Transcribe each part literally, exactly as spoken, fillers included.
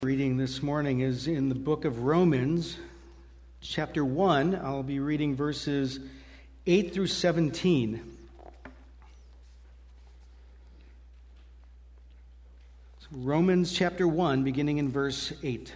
Reading this morning is in the book of Romans, chapter one. I'll be reading verses eight through seventeen. So Romans chapter one, beginning in verse eight.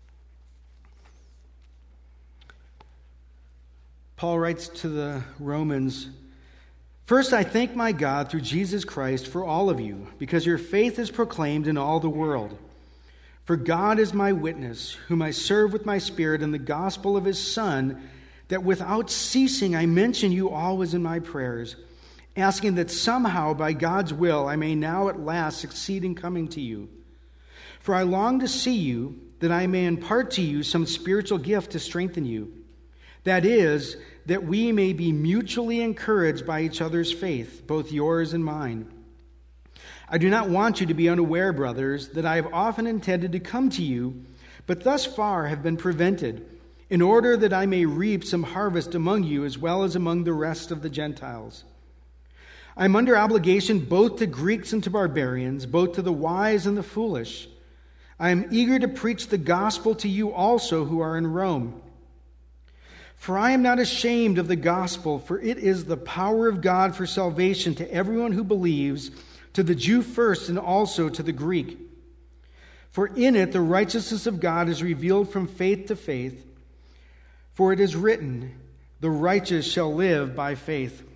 Paul writes to the Romans, "First, I thank my God through Jesus Christ for all of you, because your faith is proclaimed in all the world. For God is my witness, whom I serve with my spirit in the gospel of his Son, that without ceasing I mention you always in my prayers, asking that somehow by God's will I may now at last succeed in coming to you. For I long to see you, that I may impart to you some spiritual gift to strengthen you. That is, that we may be mutually encouraged by each other's faith, both yours and mine. I do not want you to be unaware, brothers, that I have often intended to come to you, but thus far have been prevented, in order that I may reap some harvest among you as well as among the rest of the Gentiles. I am under obligation both to Greeks and to barbarians, both to the wise and the foolish. I am eager to preach the gospel to you also who are in Rome. For I am not ashamed of the gospel, for it is the power of God for salvation to everyone who believes, to the Jew first and also to the Greek. For in it the righteousness of God is revealed from faith to faith. For it is written, the righteous shall live by faith."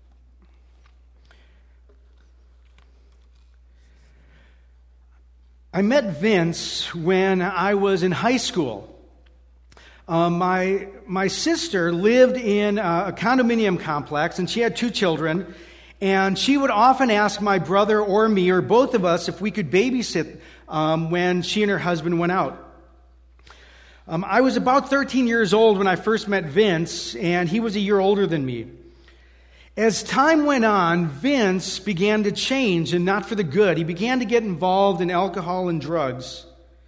I met Vince when I was in high school. Uh, my, my sister lived in a, a condominium complex, and she had two children. And she would often ask my brother or me or both of us if we could babysit um, when she and her husband went out. Um, I was about thirteen years old when I first met Vince, and he was a year older than me. As time went on, Vince began to change, and not for the good. He began to get involved in alcohol and drugs.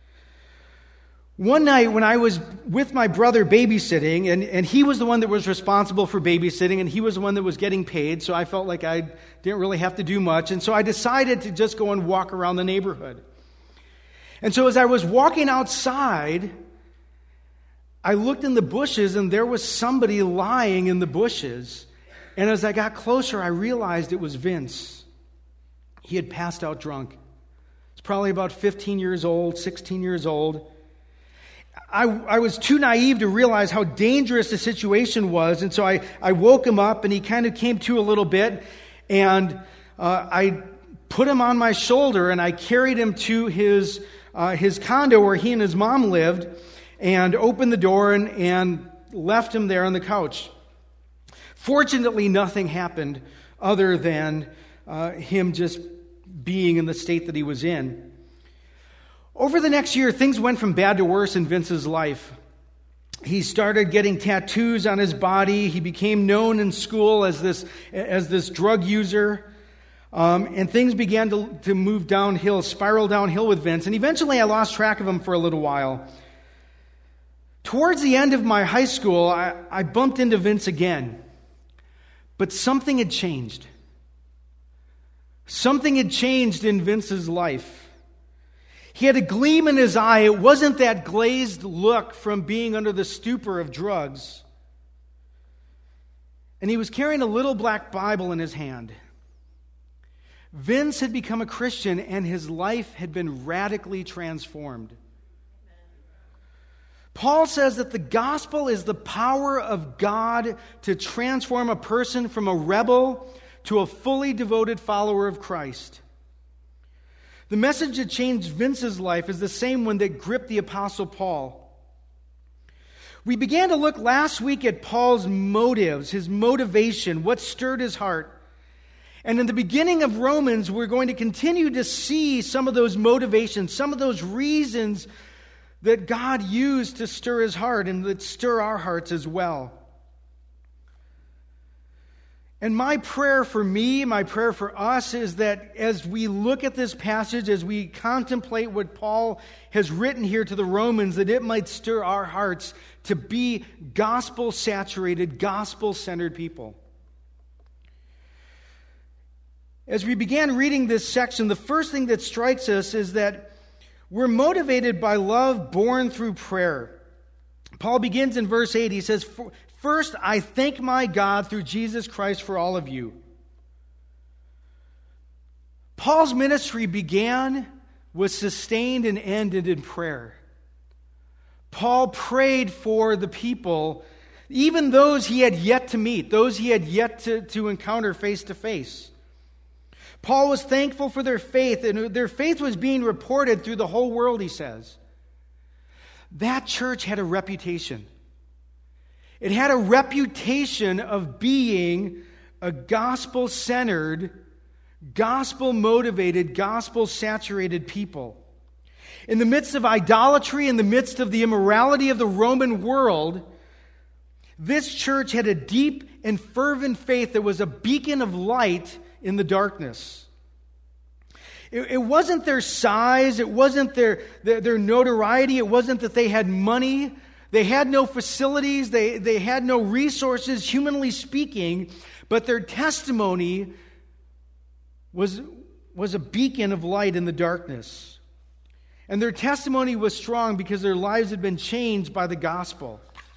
One night when I was with my brother babysitting, and, and he was the one that was responsible for babysitting, and he was the one that was getting paid, so I felt like I didn't really have to do much, and so I decided to just go and walk around the neighborhood. And so as I was walking outside, I looked in the bushes, and there was somebody lying in the bushes. And as I got closer, I realized it was Vince. He had passed out drunk. He's probably about fifteen years old, sixteen years old. I, I was too naive to realize how dangerous the situation was, and so I, I woke him up, and he kind of came to a little bit, and uh, I put him on my shoulder, and I carried him to his uh, his condo where he and his mom lived, and opened the door and, and left him there on the couch. Fortunately, nothing happened other than uh, him just being in the state that he was in. Over the next year, things went from bad to worse in Vince's life. He started getting tattoos on his body. He became known in school as this, as this drug user. Um, and things began to, to move downhill, spiral downhill with Vince. And eventually I lost track of him for a little while. Towards the end of my high school, I, I bumped into Vince again. But something had changed. Something had changed in Vince's life. He had a gleam in his eye. It wasn't that glazed look from being under the stupor of drugs. And he was carrying a little black Bible in his hand. Vince had become a Christian, and his life had been radically transformed. Paul says that the gospel is the power of God to transform a person from a rebel to a fully devoted follower of Christ. The message that changed Vince's life is the same one that gripped the Apostle Paul. We began to look last week at Paul's motives, his motivation, what stirred his heart. And in the beginning of Romans, we're going to continue to see some of those motivations, some of those reasons that God used to stir his heart and that stir our hearts as well. And my prayer for me, my prayer for us is that as we look at this passage, as we contemplate what Paul has written here to the Romans, that it might stir our hearts to be gospel-saturated, gospel-centered people. As we began reading this section, the first thing that strikes us is that We're motivated by love born through prayer. Paul begins in verse eight. He says, "First, I thank my God through Jesus Christ for all of you." Paul's ministry began, was sustained, and ended in prayer. Paul prayed for the people, even those he had yet to meet, those he had yet to, to encounter face to face. Paul was thankful for their faith, and their faith was being reported through the whole world, he says. That church had a reputation. It had a reputation of being a gospel-centered, gospel-motivated, gospel-saturated people. In the midst of idolatry, in the midst of the immorality of the Roman world, this church had a deep and fervent faith that was a beacon of light in the darkness. It, it wasn't their size, it wasn't their, their, their notoriety, it wasn't that they had money, they had no facilities, they, they had no resources, humanly speaking, but their testimony was, was a beacon of light in the darkness. And their testimony was strong because their lives had been changed by the gospel.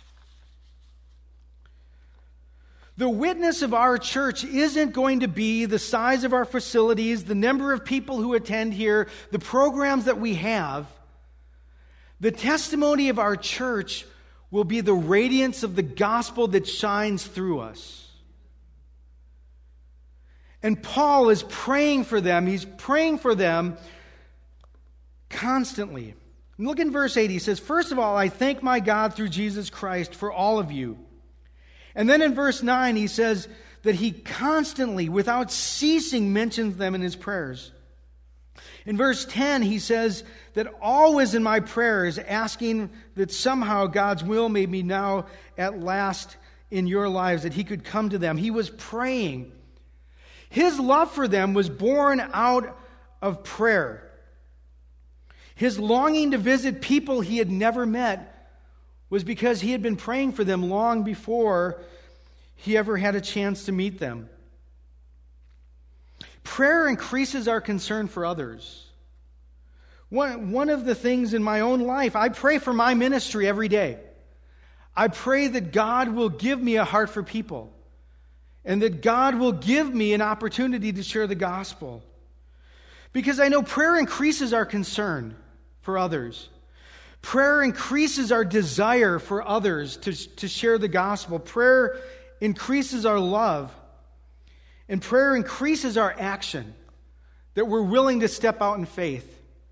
The witness of our church isn't going to be the size of our facilities, the number of people who attend here, the programs that we have. The testimony of our church will be the radiance of the gospel that shines through us. And Paul is praying for them. He's praying for them constantly. Look in verse eight. He says, "First of all, I thank my God through Jesus Christ for all of you." And then in verse nine, he says that he constantly, without ceasing, mentions them in his prayers. In verse ten, he says that always in my prayers, asking that somehow God's will may be now at last in your lives, that he could come to them. He was praying. His love for them was born out of prayer. His longing to visit people he had never met was because he had been praying for them long before he ever had a chance to meet them. Prayer increases our concern for others. One, one of the things in my own life, I pray for my ministry every day. I pray that God will give me a heart for people and that God will give me an opportunity to share the gospel. Because I know prayer increases our concern for others. Prayer increases our desire for others to, to share the gospel. Prayer increases our love. And prayer increases our action, that we're willing to step out in faith.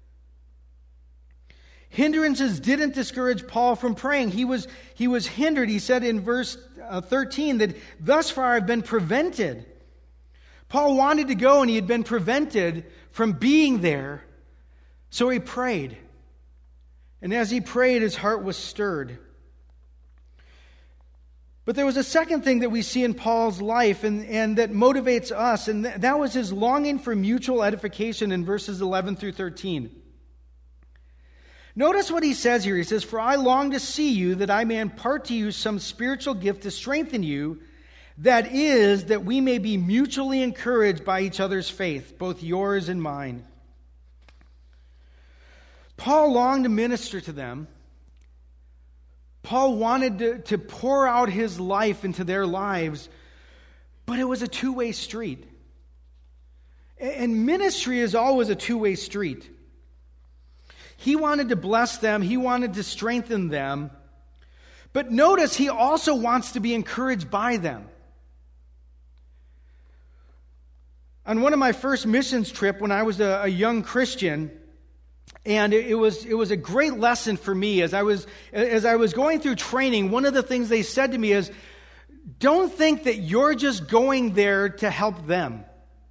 Hindrances didn't discourage Paul from praying. He was, he was hindered. He said in verse uh, thirteen that thus far I've been prevented. Paul wanted to go and he had been prevented from being there. So he prayed. And as he prayed, his heart was stirred. But there was a second thing that we see in Paul's life and, and that motivates us, and th- that was his longing for mutual edification in verses eleven through thirteen. Notice what he says here. He says, "For I long to see you, that I may impart to you some spiritual gift to strengthen you, that is, that we may be mutually encouraged by each other's faith, both yours and mine." Paul longed to minister to them. Paul wanted to, to pour out his life into their lives, but it was a two-way street. And ministry is always a two-way street. He wanted to bless them. He wanted to strengthen them. But notice, he also wants to be encouraged by them. On one of my first missions trip when I was a, a young Christian, and it, it was it was a great lesson for me as I was as I was going through training. One of the things they said to me is, don't think that you're just going there to help them.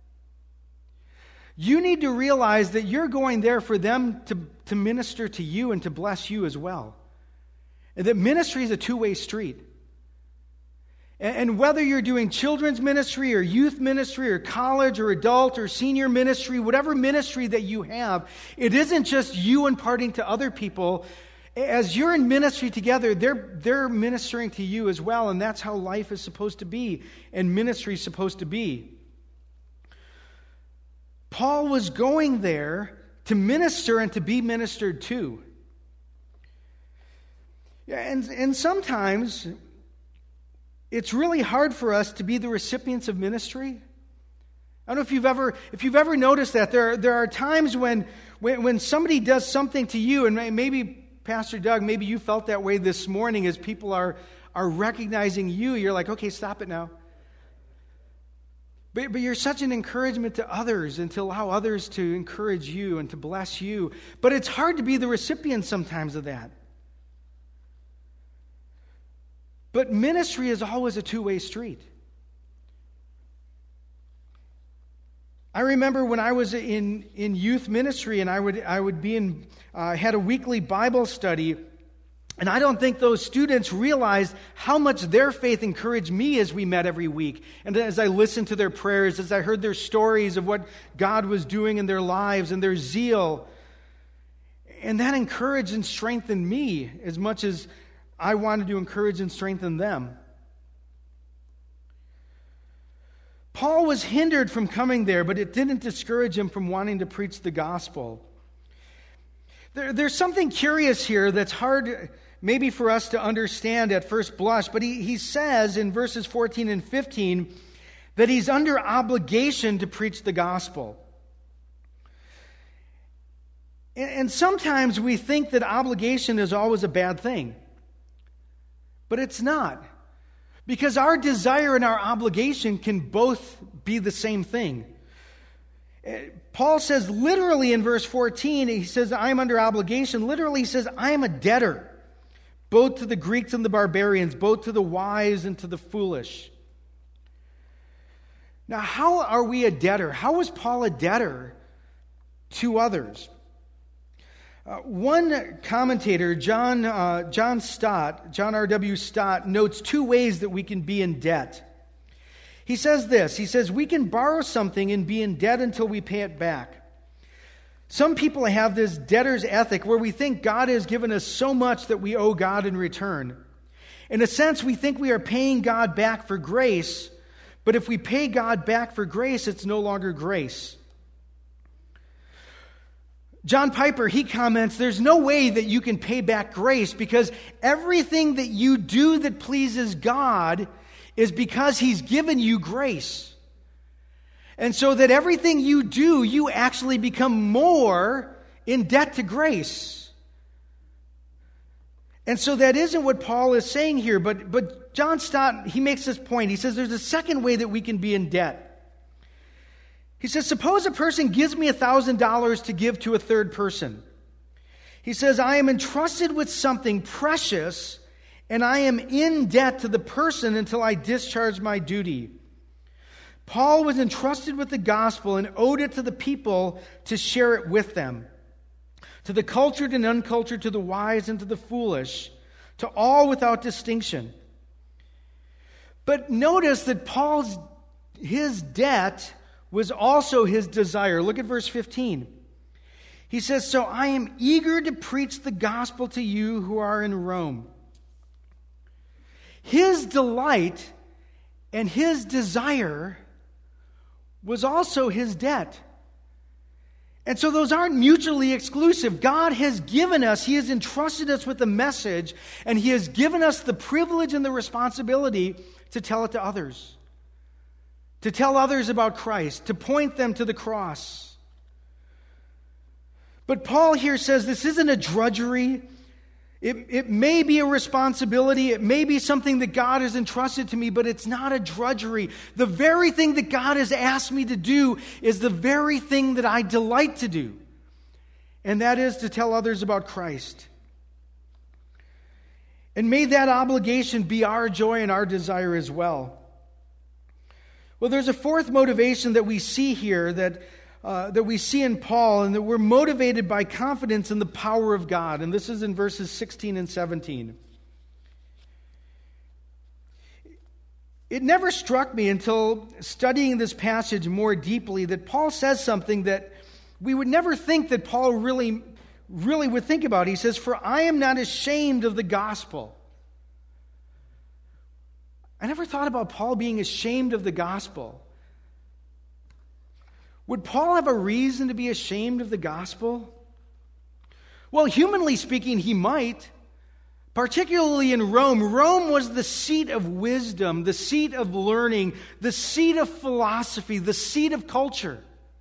You need to realize that you're going there for them to, to minister to you and to bless you as well. And that ministry is a two-way street. And, and whether you're doing children's ministry or youth ministry or college or adult or senior ministry, whatever ministry that you have, it isn't just you imparting to other people. As you're in ministry together, they're, they're ministering to you as well. And that's how life is supposed to be and ministry is supposed to be. Paul was going there to minister and to be ministered to. Yeah, and, and sometimes it's really hard for us to be the recipients of ministry. I don't know if you've ever if you've ever noticed that. There, there are times when, when, when somebody does something to you, and maybe, Pastor Doug, maybe you felt that way this morning as people are, are recognizing you. You're like, okay, stop it now. But, but you're such an encouragement to others and to allow others to encourage you and to bless you. But it's hard to be the recipient sometimes of that. But ministry is always a two-way street. I remember when I was in, in youth ministry, and I would I would be in uh, had a weekly Bible study, and I don't think those students realized how much their faith encouraged me as we met every week, and as I listened to their prayers, as I heard their stories of what God was doing in their lives and their zeal, and that encouraged and strengthened me as much as I wanted to encourage and strengthen them. Paul was hindered from coming there, but it didn't discourage him from wanting to preach the gospel. There, there's something curious here that's hard maybe for us to understand at first blush, but he, he says in verses fourteen and fifteen that he's under obligation to preach the gospel. And, and sometimes we think that obligation is always a bad thing, but it's not. Because our desire and our obligation can both be the same thing. Paul says literally in verse fourteen, he says, I am under obligation. Literally he says, I am a debtor, both to the Greeks and the barbarians, both to the wise and to the foolish. Now, how are we a debtor? How is Paul a debtor to others? Uh, one commentator, John uh, John Stott, John R W Stott, notes two ways that we can be in debt. He says this, he says, we can borrow something and be in debt until we pay it back. Some people have this debtor's ethic where we think God has given us so much that we owe God in return. In a sense, we think we are paying God back for grace, but if we pay God back for grace, it's no longer grace. John Piper, he comments, there's no way that you can pay back grace because everything that you do that pleases God is because He's given you grace. And so that everything you do, you actually become more in debt to grace. And so that isn't what Paul is saying here, but, but John Stott, he makes this point. He says there's a second way that we can be in debt. He says, suppose a person gives me one thousand dollars to give to a third person. He says, I am entrusted with something precious, and I am in debt to the person until I discharge my duty. Paul was entrusted with the gospel and owed it to the people to share it with them. To the cultured and uncultured, to the wise and to the foolish, to all without distinction. But notice that Paul's, his debt was also his desire. Look at verse fifteen. He says, so I am eager to preach the gospel to you who are in Rome. His delight and his desire was also his debt. And so those aren't mutually exclusive. God has given us, He has entrusted us with the message, and He has given us the privilege and the responsibility to tell it to others. To tell others about Christ, to point them to the cross. But Paul here says this isn't a drudgery. It, it may be a responsibility. It may be something that God has entrusted to me, but it's not a drudgery. The very thing that God has asked me to do is the very thing that I delight to do. And that is to tell others about Christ. And may that obligation be our joy and our desire as well. Well, there's a fourth motivation that we see here that uh, that we see in Paul, and that we're motivated by confidence in the power of God. And this is in verses sixteen and seventeen. It never struck me until studying this passage more deeply that Paul says something that we would never think that Paul really, really would think about. He says, for I am not ashamed of the gospel. I never thought about Paul being ashamed of the gospel. Would Paul have a reason to be ashamed of the gospel? Well, humanly speaking, he might. Particularly in Rome. Rome was the seat of wisdom, the seat of learning, the seat of philosophy, the seat of culture.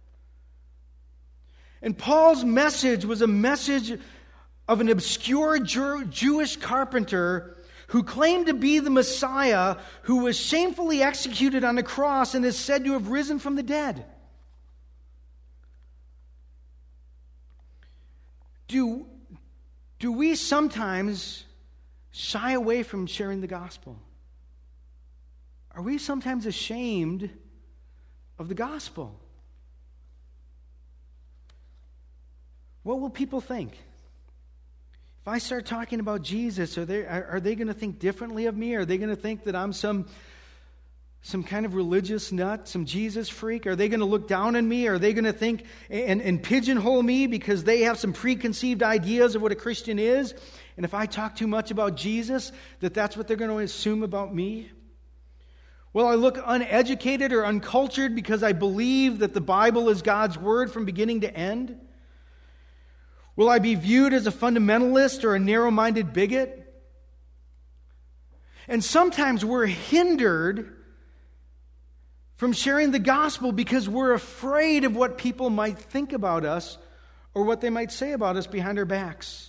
And Paul's message was a message of an obscure Jew- Jewish carpenter who claimed to be the Messiah, who was shamefully executed on the cross and is said to have risen from the dead. Do, do we sometimes shy away from sharing the gospel? Are we sometimes ashamed of the gospel? What will people think? If I start talking about Jesus, are they, are they going to think differently of me? Are they going to think that I'm some, some kind of religious nut, some Jesus freak? Are they going to look down on me? Are they going to think and, and pigeonhole me because they have some preconceived ideas of what a Christian is? And if I talk too much about Jesus, that that's what they're going to assume about me? Will I look uneducated or uncultured because I believe that the Bible is God's word from beginning to end? Will I be viewed as a fundamentalist or a narrow-minded bigot? And sometimes we're hindered from sharing the gospel because we're afraid of what people might think about us or what they might say about us behind our backs.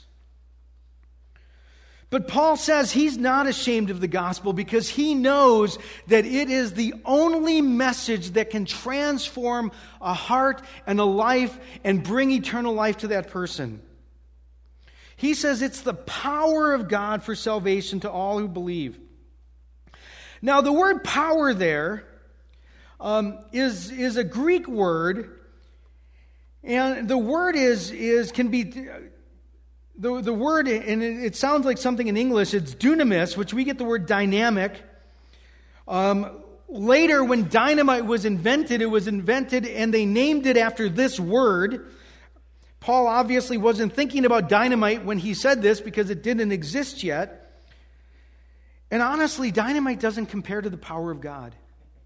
But Paul says he's not ashamed of the gospel because he knows that it is the only message that can transform a heart and a life and bring eternal life to that person. He says it's the power of God for salvation to all who believe. Now, the word power there um, is, is a Greek word, and the word is, is can be... The, the word, and it, it sounds like something in English, it's dunamis, which we get the word dynamic. Um, later, when dynamite was invented, it was invented and they named it after this word. Paul obviously wasn't thinking about dynamite when he said this because it didn't exist yet. And honestly, dynamite doesn't compare to the power of God.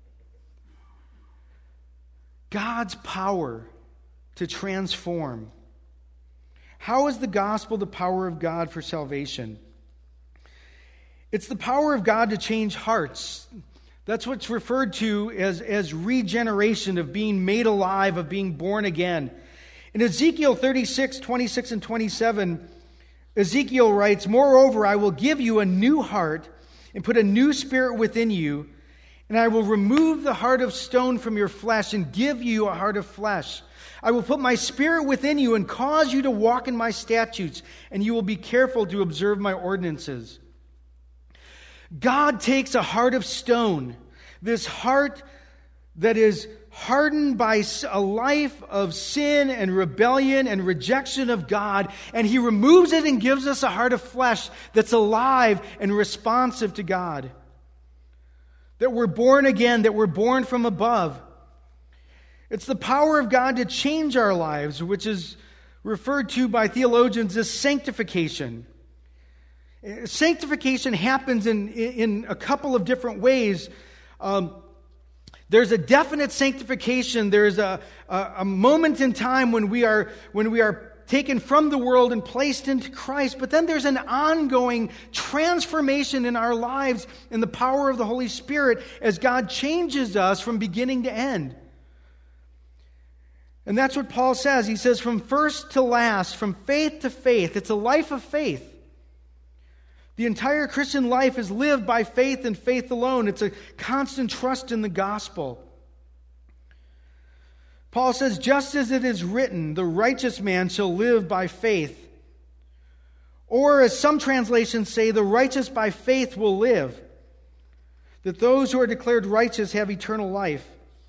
God's power to transform. How is the gospel the power of God for salvation? It's the power of God to change hearts. That's what's referred to as, as regeneration, of being made alive, of being born again. In Ezekiel thirty-six, twenty-six and twenty-seven, Ezekiel writes, "Moreover, I will give you a new heart and put a new spirit within you, and I will remove the heart of stone from your flesh and give you a heart of flesh. I will put my spirit within you and cause you to walk in my statutes, and you will be careful to observe my ordinances." God takes a heart of stone, this heart that is hardened by a life of sin and rebellion and rejection of God, and He removes it and gives us a heart of flesh that's alive and responsive to God. That we're born again, that we're born from above. It's the power of God to change our lives, which is referred to by theologians as sanctification. Sanctification happens in, in a couple of different ways. Um, there's a definite sanctification. There's a, a, a moment in time when we are when we are taken from the world and placed into Christ. But then there's an ongoing transformation in our lives in the power of the Holy Spirit as God changes us from beginning to end. And that's what Paul says. He says from first to last, from faith to faith. It's a life of faith. The entire Christian life is lived by faith and faith alone. It's a constant trust in the gospel. Paul says, just as it is written, the righteous man shall live by faith. Or as some translations say, the righteous by faith will live. That those who are declared righteous have eternal life.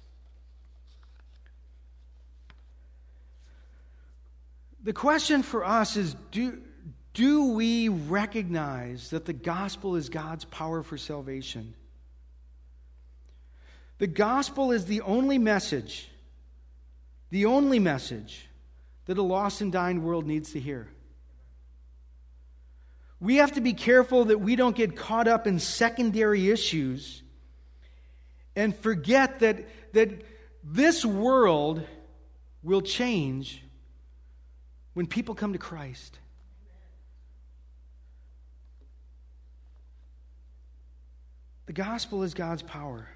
The question for us is, do, do we recognize that the gospel is God's power for salvation? The gospel is the only message, the only message that a lost and dying world needs to hear. We have to be careful that we don't get caught up in secondary issues and forget that, that this world will change when people come to Christ. The gospel is God's power.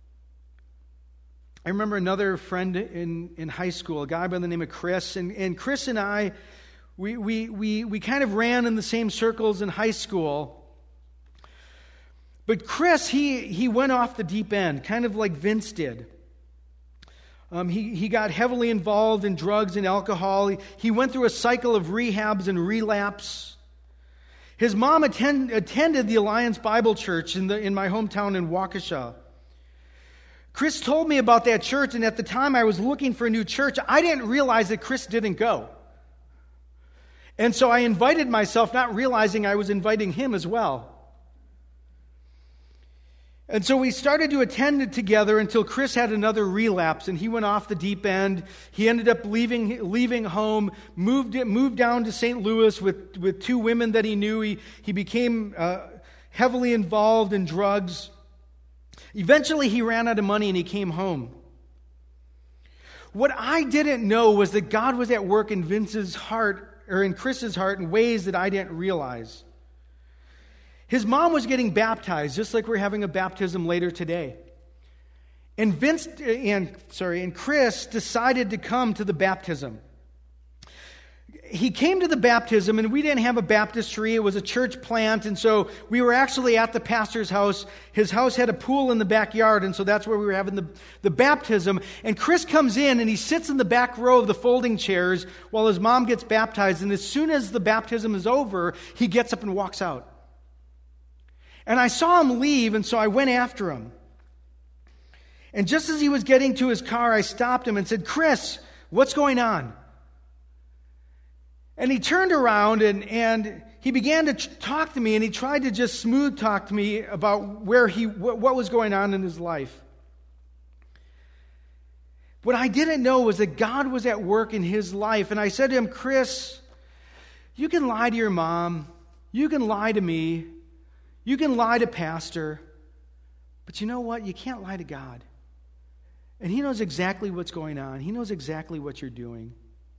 I remember another friend in, in high school, a guy by the name of Chris, and, and Chris and I, we, we, we, we kind of ran in the same circles in high school. But Chris, he, he went off the deep end, kind of like Vince did. Um, he, he got heavily involved in drugs and alcohol. He, he went through a cycle of rehabs and relapse. His mom attend, attended the Alliance Bible Church in, the, in my hometown in Waukesha. Chris told me about that church, and at the time I was looking for a new church. I didn't realize that Chris didn't go. And so I invited myself, not realizing I was inviting him as well. And so we started to attend it together until Chris had another relapse, and he went off the deep end. He ended up leaving leaving home, moved moved down to Saint Louis with, with two women that he knew. He, he became uh, heavily involved in drugs. Eventually, he ran out of money and he came home. What I didn't know was that God was at work in Vince's heart, or in Chris's heart, in ways that I didn't realize. His mom was getting baptized, just like we're having a baptism later today. And Vince and sorry, and Chris decided to come to the baptism. He came to the baptism, and we didn't have a baptistry. It was a church plant, and so we were actually at the pastor's house. His house had a pool in the backyard, and so that's where we were having the, the baptism. And Chris comes in, and he sits in the back row of the folding chairs while his mom gets baptized. And as soon as the baptism is over, he gets up and walks out. And I saw him leave, and so I went after him. And just as he was getting to his car, I stopped him and said, "Chris, what's going on?" And he turned around and, and he began to talk to me, and he tried to just smooth talk to me about where he what, what was going on in his life. What I didn't know was that God was at work in his life. And I said to him, "Chris, you can lie to your mom. You can lie to me. You can lie to Pastor. But you know what? You can't lie to God. And he knows exactly what's going on. He knows exactly what you're doing."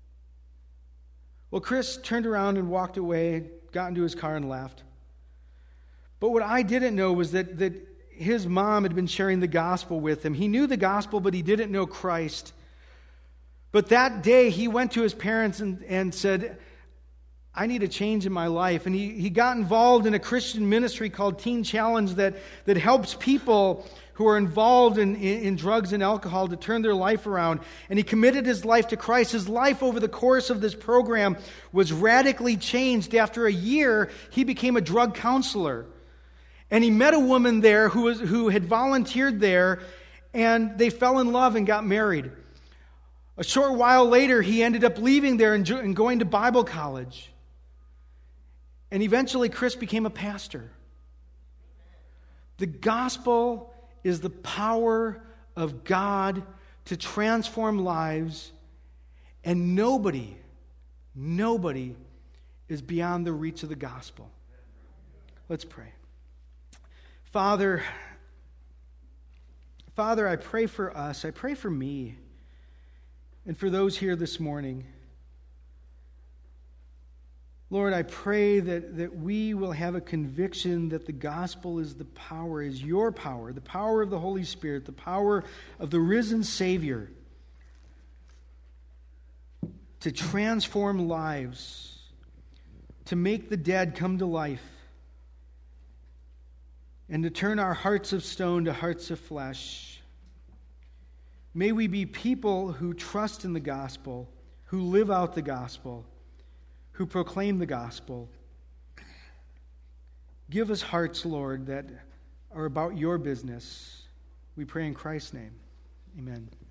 Well, Chris turned around and walked away, got into his car and left. But what I didn't know was that, that his mom had been sharing the gospel with him. He knew the gospel, but he didn't know Christ. But that day, he went to his parents and, and said, "I need a change in my life." And he, he got involved in a Christian ministry called Teen Challenge that, that helps people who are involved in, in, in drugs and alcohol to turn their life around. And he committed his life to Christ. His life over the course of this program was radically changed. After a year, he became a drug counselor. And he met a woman there who, was, who had volunteered there, and they fell in love and got married. A short while later, he ended up leaving there and, and going to Bible college. And eventually, Chris became a pastor. The gospel is the power of God to transform lives, and nobody, nobody is beyond the reach of the gospel. Let's pray. Father, Father, I pray for us. I pray for me and for those here this morning. Lord, I pray that, that we will have a conviction that the gospel is the power, is your power, the power of the Holy Spirit, the power of the risen Savior to transform lives, to make the dead come to life, and to turn our hearts of stone to hearts of flesh. May we be people who trust in the gospel, who live out the gospel, who proclaim the gospel. Give us hearts, Lord, that are about your business. We pray in Christ's name. Amen.